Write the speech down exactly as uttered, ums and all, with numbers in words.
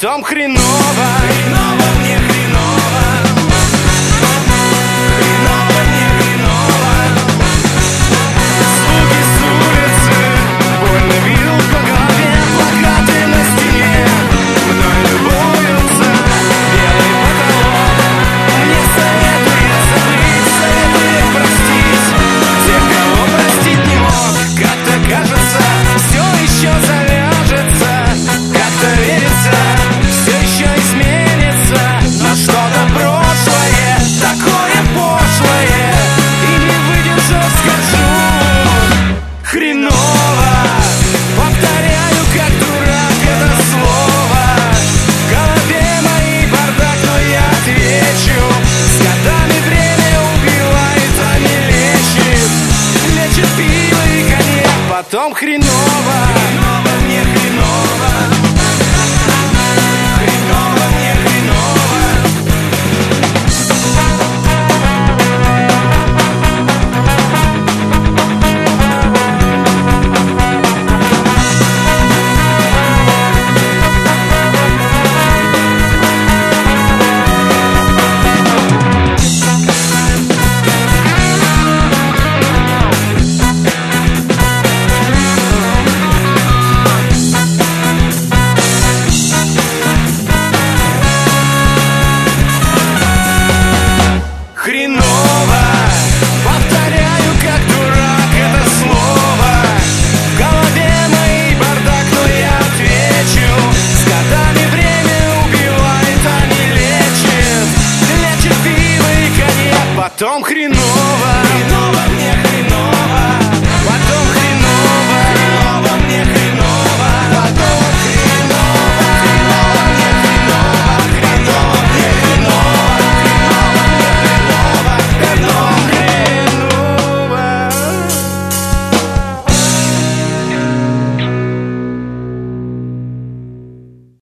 потом хреново. Хреново мне хреново. Хреново мне хреново. Звуки с улицы, больно бил по голове. Плакаты на стене, мной любуются. Белый потолок мне советует забыть, советует простить тех, кого простить не мог. Как-то кажется, все еще завяжется, как-то верится, все еще изменится. Но что-то прошлое, такое пошлое, и не выдержав скажу: хреново. Повторяю, как дурак это слово. В голове моей бардак, но я отвечу: с годами время убивает, а не лечит. Лечит пиво и коньяк, потом хреново. Хреново мне хреново. Хреново мне хреново. Хреново. Повторяю, как дурак это слово. В голове моей бардак, но я отвечу: с годами время убивает, а не лечит. Лечит пиво и коньяк, потом хреново.